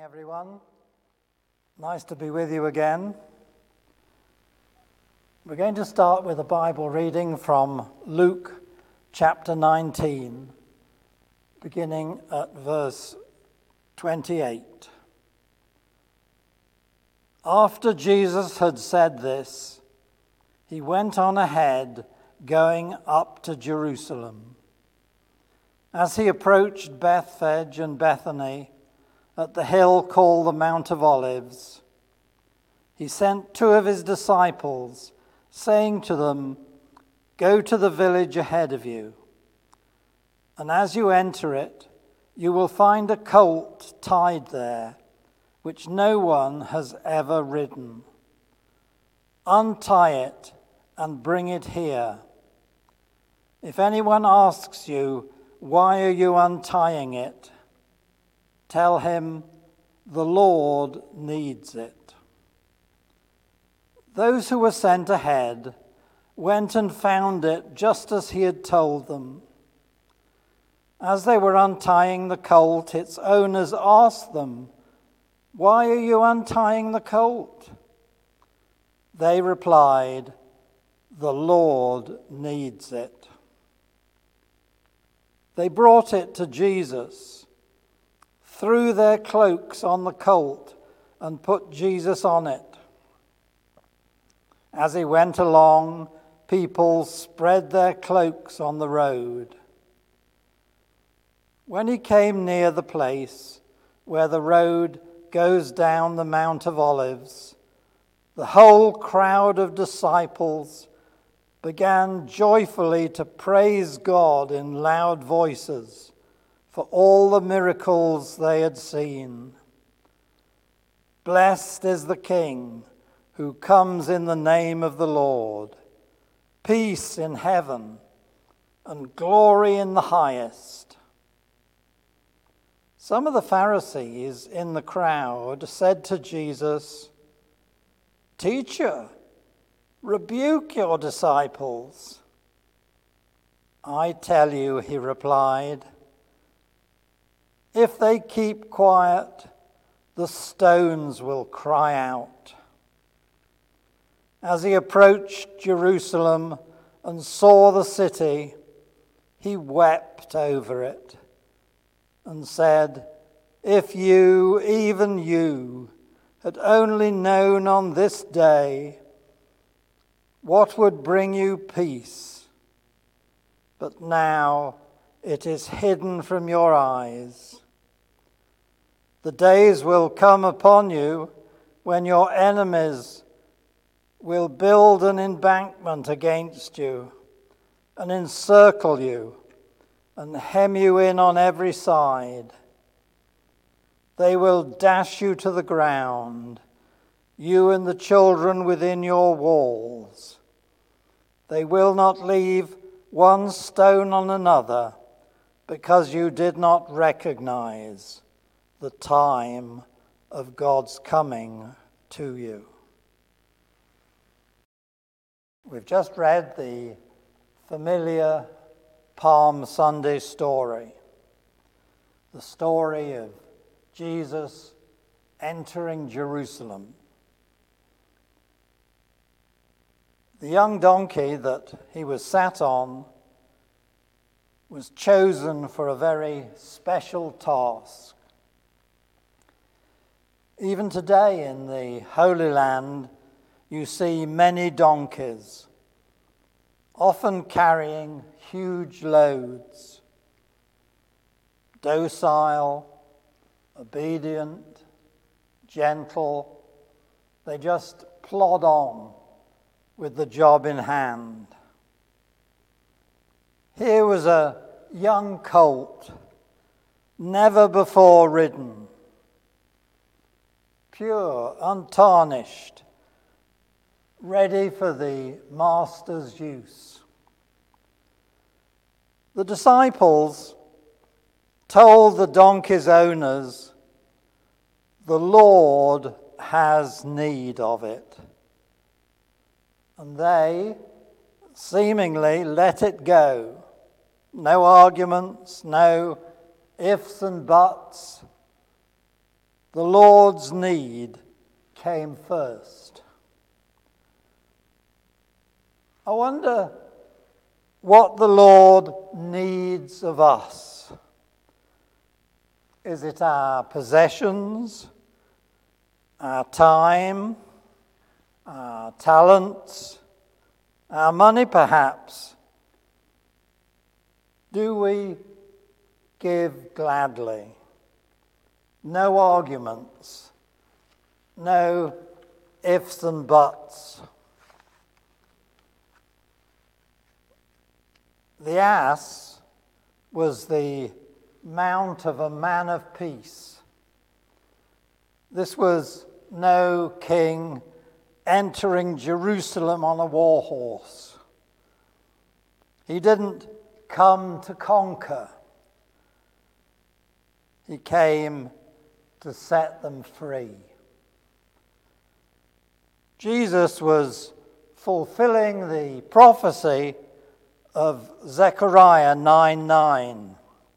Everyone. Nice to be with you again. We're going to start with a Bible reading from Luke chapter 19, beginning at verse 28. After Jesus had said this, he went on ahead, going up to Jerusalem. As he approached Bethphage and Bethany, at the hill called the Mount of Olives, he sent two of his disciples, saying to them, "Go to the village ahead of you, and as you enter it, you will find a colt tied there, which no one has ever ridden. Untie it and bring it here. If anyone asks you, 'Why are you untying it?' tell him, 'The Lord needs it.'" Those who were sent ahead went and found it just as he had told them. As they were untying the colt, its owners asked them, "Why are you untying the colt?" They replied, "The Lord needs it." They brought it to Jesus, threw their cloaks on the colt, and put Jesus on it. As he went along, people spread their cloaks on the road. When he came near the place where the road goes down the Mount of Olives, the whole crowd of disciples began joyfully to praise God in loud voices for all the miracles they had seen. "Blessed is the King who comes in the name of the Lord. Peace in heaven and glory in the highest." Some of the Pharisees in the crowd said to Jesus, "Teacher, rebuke your disciples." "I tell you," he replied, "if they keep quiet, the stones will cry out." As he approached Jerusalem and saw the city, he wept over it and said, "If you, even you, had only known on this day what would bring you peace, but now it is hidden from your eyes. The days will come upon you when your enemies will build an embankment against you and encircle you and hem you in on every side. They will dash you to the ground, you and the children within your walls. They will not leave one stone on another, because you did not recognize the time of God's coming to you." We've just read the familiar Palm Sunday story, the story of Jesus entering Jerusalem. The young donkey that he was sat on was chosen for a very special task. Even today in the Holy Land, you see many donkeys, often carrying huge loads. Docile, obedient, gentle, they just plod on with the job in hand. Here was a young colt, never before ridden, pure, untarnished, ready for the master's use. The disciples told the donkey's owners, "The Lord has need of it." And they seemingly let it go. No arguments, no ifs and buts. the Lord's need came first. I wonder what the Lord needs of us. Is it our possessions, our time, our talents, our money perhaps? Do we give gladly? No arguments, no ifs and buts. The ass was the mount of a man of peace. This was no king entering Jerusalem on a war horse. He didn't come to conquer. He came to set them free. Jesus was fulfilling the prophecy of Zechariah 9:9.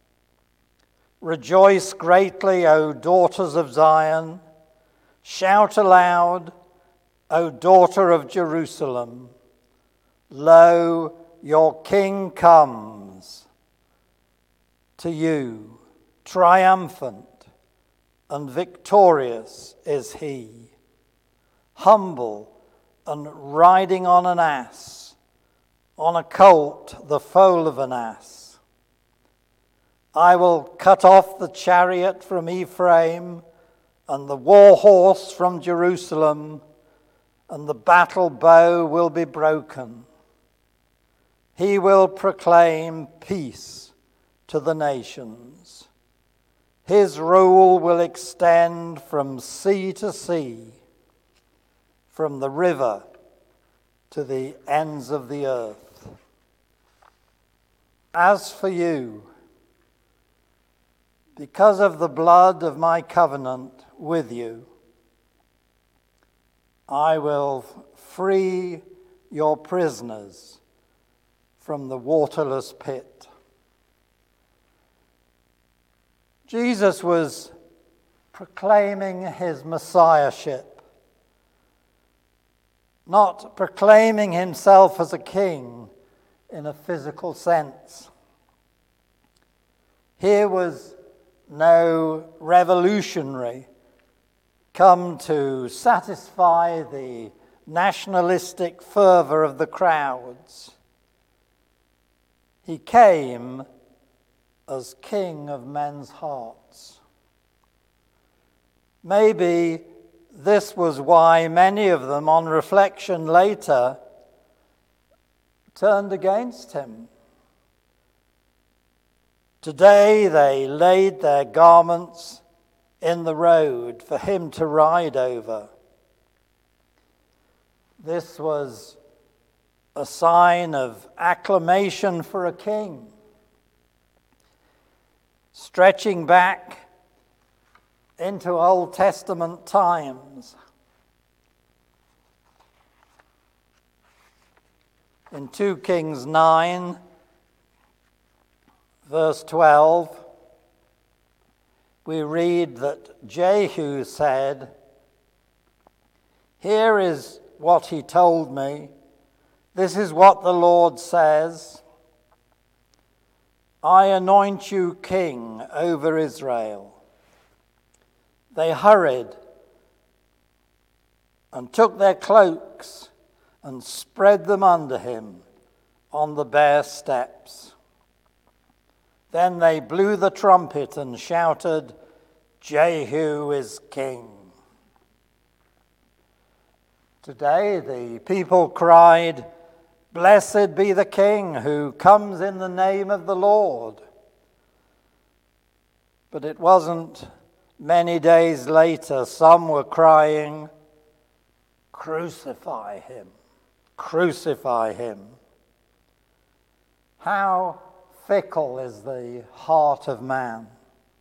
Rejoice greatly, O daughters of Zion. Shout aloud, O daughter of Jerusalem. Lo, your king comes to you, triumphant and victorious is he, humble and riding on an ass, on a colt, the foal of an ass. I will cut off the chariot from Ephraim and the war horse from Jerusalem, and the battle bow will be broken. He will proclaim peace to the nations. His rule will extend from sea to sea, from the river to the ends of the earth. As for you, because of the blood of my covenant with you, I will free your prisoners from the waterless pit. Jesus was proclaiming his messiahship, not proclaiming himself as a king in a physical sense. Here was no revolutionary come to satisfy the nationalistic fervor of the crowds. He came as King of men's hearts. Maybe this was why many of them, on reflection later, turned against him. Today they laid their garments in the road for him to ride over. This was a sign of acclamation for a king, stretching back into Old Testament times. In 2 Kings 9, verse 12, we read that Jehu said, "Here is what he told me. This is what the Lord says. I anoint you king over Israel." They hurried and took their cloaks and spread them under him on the bare steps. Then they blew the trumpet and shouted, "Jehu is king." Today the people cried, "Blessed be the King who comes in the name of the Lord." But it wasn't many days later, some were crying, "Crucify him, crucify him." How fickle is the heart of man.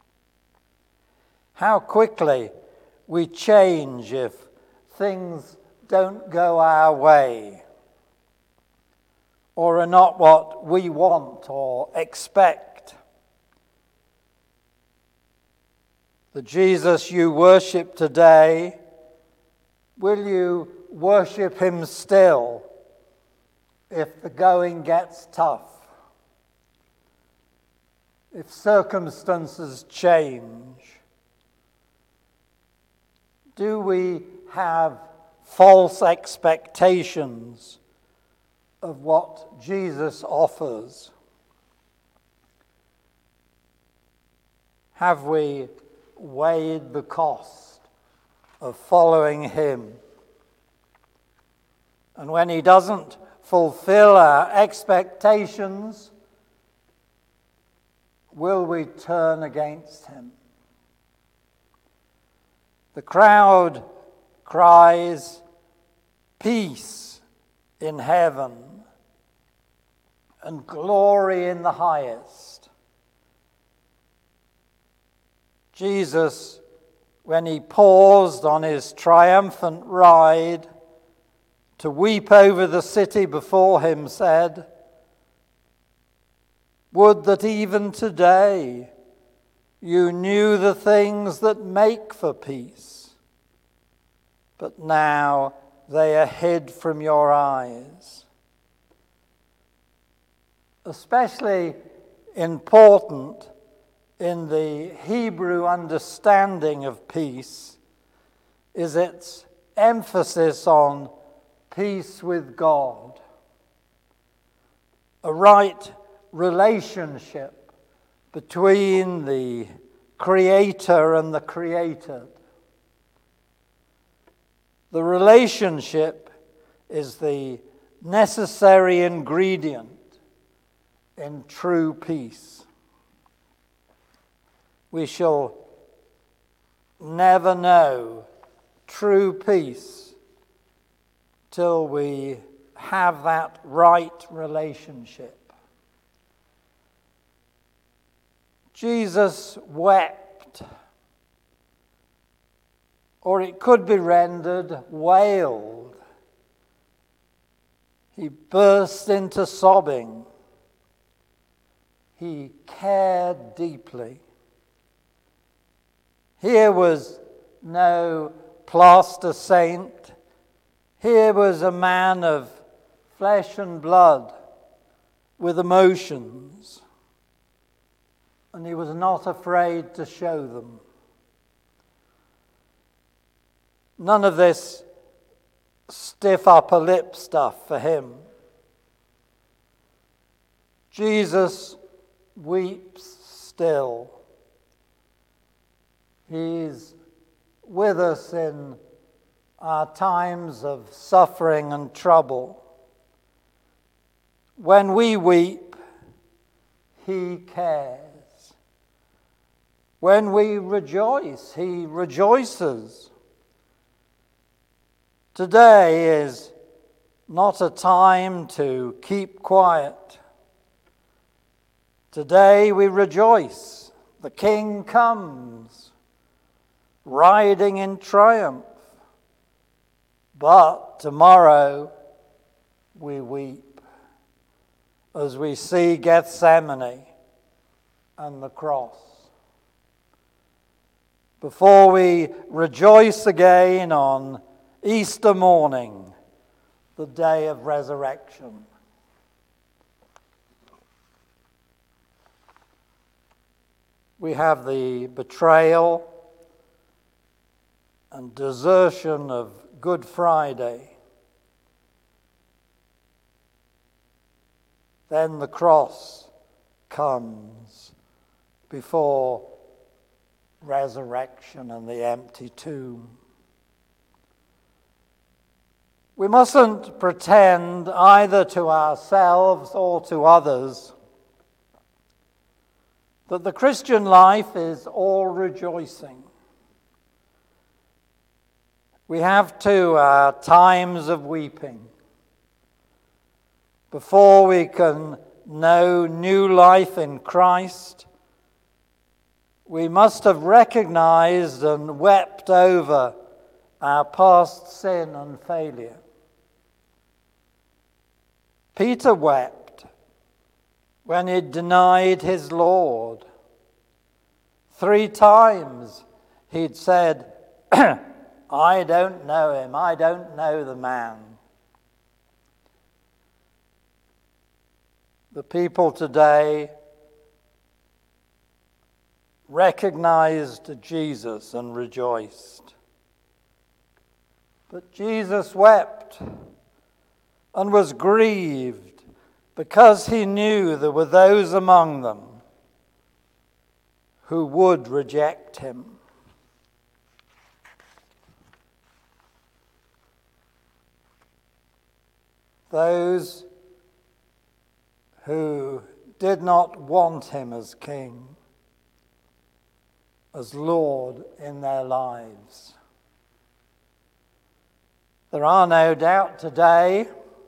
How quickly we change if things don't go our way or are not what we want or expect. The Jesus you worship today, will you worship him still if the going gets tough? If circumstances change? Do we have false expectations of what Jesus offers? Have we weighed the cost of following him? And when he doesn't fulfill our expectations, will we turn against him? The crowd cries, "Peace in heaven and glory in the highest." Jesus, when he paused on his triumphant ride to weep over the city before him, said, "Would that even today you knew the things that make for peace, but now they are hid from your eyes." Especially important in the Hebrew understanding of peace is its emphasis on peace with God, a right relationship between the Creator and the created. The relationship is the necessary ingredient in true peace. We shall never know true peace till we have that right relationship. Jesus wept, or it could be rendered wailed. He burst into sobbing. He cared deeply. Here was no plaster saint. Here was a man of flesh and blood with emotions, and he was not afraid to show them. None of this stiff upper lip stuff for him. Jesus weeps still. He's with us in our times of suffering and trouble. When we weep, he cares. When we rejoice, he rejoices. Today is not a time to keep quiet. Today we rejoice. The King comes, riding in triumph. But tomorrow we weep as we see Gethsemane and the cross. Before we rejoice again on Easter morning, the day of resurrection. We have the betrayal and desertion of Good Friday. Then the cross comes before resurrection and the empty tomb. We mustn't pretend either to ourselves or to others that the Christian life is all rejoicing. We have too our times of weeping. Before we can know new life in Christ, we must have recognized and wept over our past sin and failure. Peter wept when he denied his Lord. 3 times he'd said, I don't know him, I don't know the man. The people today recognized Jesus and rejoiced. But Jesus wept and was grieved because he knew there were those among them who would reject him. Those who did not want him as king, as Lord in their lives. There are no doubt today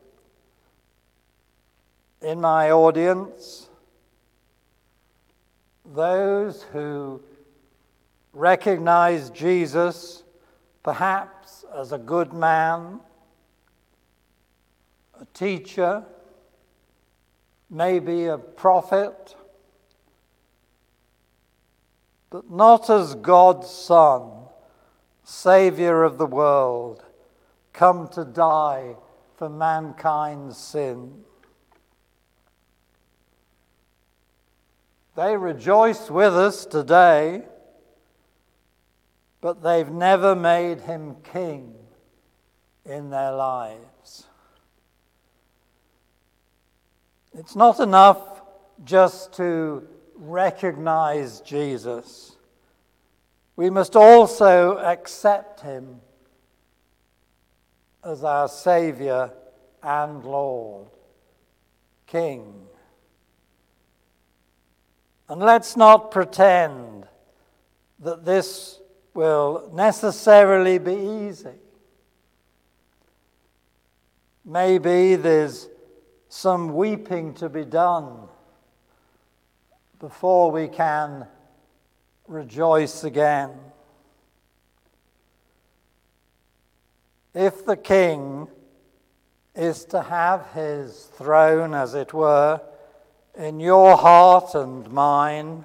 in my audience those who recognize Jesus perhaps as a good man, a teacher, maybe a prophet, but not as God's Son, Savior of the world, come to die for mankind's sin. They rejoice with us today, but they've never made him king in their lives. It's not enough just to recognize Jesus. We must also accept him as our Savior and Lord, King. And let's not pretend that this will necessarily be easy. Maybe there's some weeping to be done before we can rejoice again. If the king is to have his throne, as it were, in your heart and mine,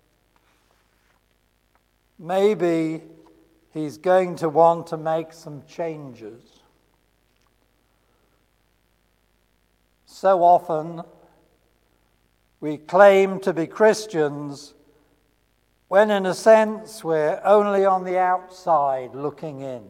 maybe he's going to want to make some changes. So often we claim to be Christians when in a sense we're only on the outside looking in.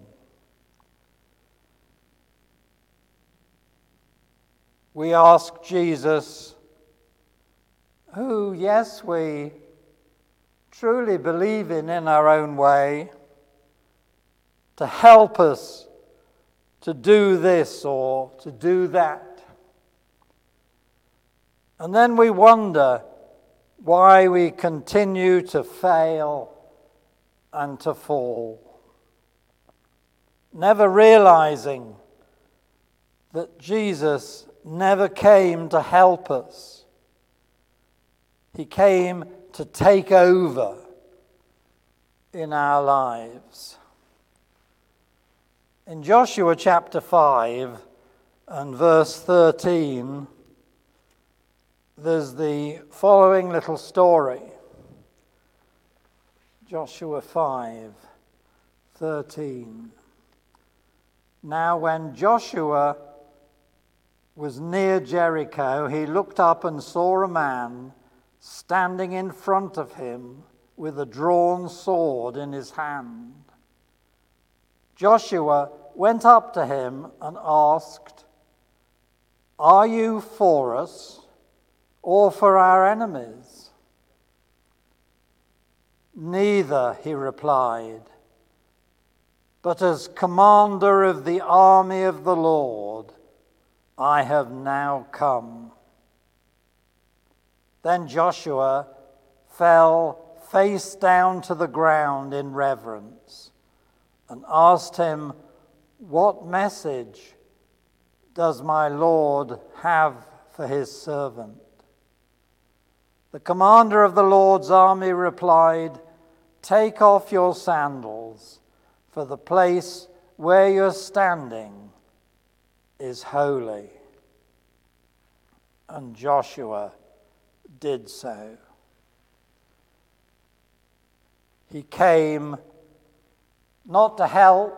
We ask Jesus, who, yes, we truly believe in our own way, to help us to do this or to do that. And then we wonder why we continue to fail and to fall, never realizing that Jesus never came to help us. He came to take over in our lives. In Joshua chapter 5 and verse 13, there's the following little story. Joshua 5:13. Now when Joshua was near Jericho, he looked up and saw a man standing in front of him with a drawn sword in his hand. Joshua went up to him and asked, "Are you for us or for our enemies?" "Neither," he replied, "but as commander of the army of the Lord, I have now come." Then Joshua fell face down to the ground in reverence and asked him, "What message does my Lord have for his servant?" The commander of the Lord's army replied, "Take off your sandals, for the place where you're standing is holy." And Joshua did so. He came not to help,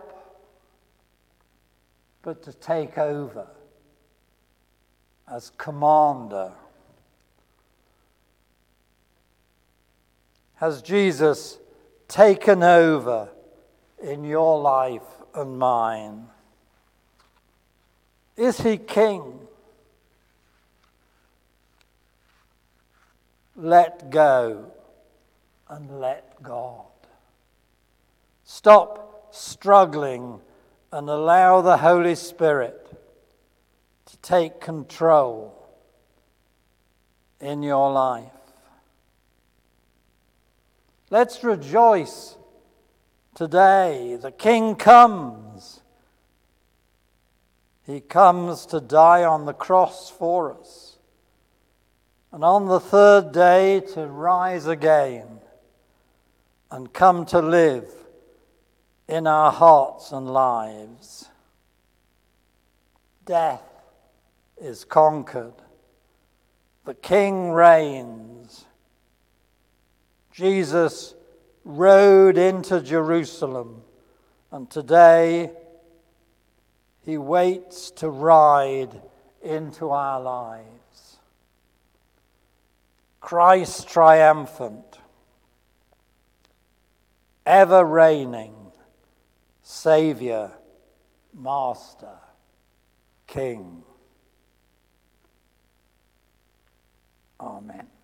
but to take over as commander. Has Jesus taken over in your life and mine? Is he king? Let go and let God. Stop struggling and allow the Holy Spirit to take control in your life. Let's rejoice today. The King comes. He comes to die on the cross for us, and on the third day to rise again and come to live in our hearts and lives. Death is conquered. The King reigns. Jesus rode into Jerusalem, and today he waits to ride into our lives. Christ triumphant, ever reigning, Saviour, Master, King. Amen.